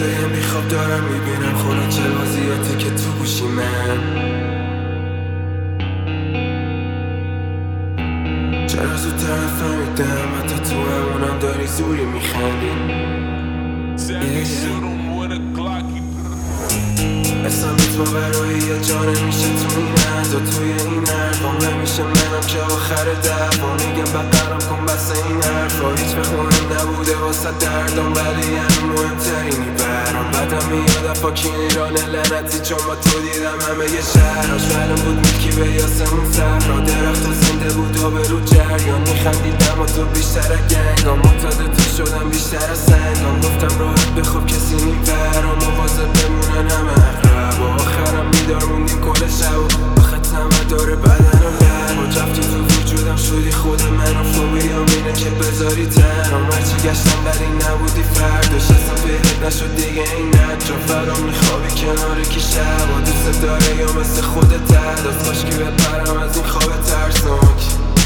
شبای بیخواب دارم میبینم خلاچه بازیاتی که تو گوشی من. چرا زودتر نفهمیدم حتی تو همونم داری زوری میخندی. اصلا تو برای یه جانه میشه تو این عرض و توی این حرفام نمیشه منم که آخر دفعا میگم بقرم کن بس این حرفا هیچ وقت مهم نبوده واسه دردم ولی همین مهمترینی برام. بعدم میاد افاکینی رانه لعنتی چون با تو دیدم همه یه شهراش معلوم بود میلکی به یاسمون صحرا درخت و زنده بود و به رو جریان میخندیدم و تو بیشتر گنگام معتاد تو شدم بیشتر از سنگام. گفتم راحت بخواب کسی میبرم مواظب بمونن همه و آخرم بیدار موندیم کل شب و ختمه داره بدن و لب و رفتی تو وجودم شدی خود من و فوبیام اینه که بذاری تنم. هرچی گشتم ولی نبودی فرداش اصلا پیدت نشد دیگه این نجا فرام میخوابی کنار کی شب و دوست داره یا مثل خودت دست باش که بپرم از این خواب ترسناک.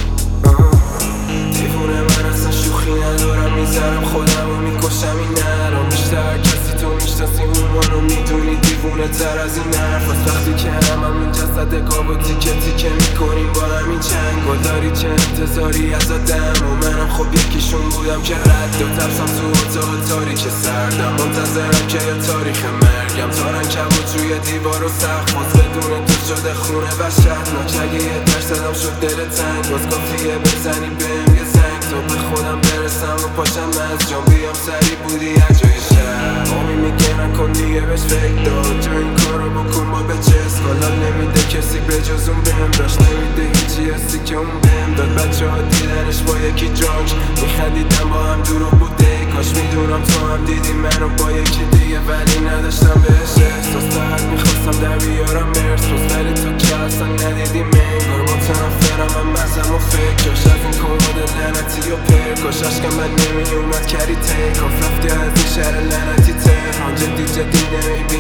دیوونه من اصلا شوخی ندارم میذارم خودم و میکشم این نرام. بیشتر کسی تو میشناسی اون منو میدونی دیوونه تر از این حرف هست. وقتی که هممون جسد قاب و تیکه تیکه میکنیم با همین چنگ و داری چه انتظاری از آدم و منم خب یکیشون بودم که رد و ترسم تو اتاق تاریک سردم منتظرم که یا تاریخ مرگم تارن کبود توی دیوار و سخت باز بدون تو شده خونه وحشتناک. اگه یه درصدم شد دل تنگ باز کافیه بزنی بهم یه زنگ تا به خودم برسم و پاشم از جام بیام سری بودی هر جای شهر. آمی میگه نکن دیگه بهش فکر داد جا این کارو بکن با به چست حالا نمیده کسی به جز اون بهم داشت نمیده هیچی هستی که اون بهم داد. بچه ها دیدنش با یکی جانج میخندیدم با هم دروغ بوده کاش میدونم تو هم دیدی منو با یکی دیگه ولی نداشتم بهش احساس. فقط میخواستم در بیارم مرس ولی تو که اصلا ندیدی منگار متنفرم من مزم و فکرش از این کمد لعنتی و پرکاش عشقم من نمیومد کری تکاف رفتی از این شهر لعنتی تهران جدی نمیبینی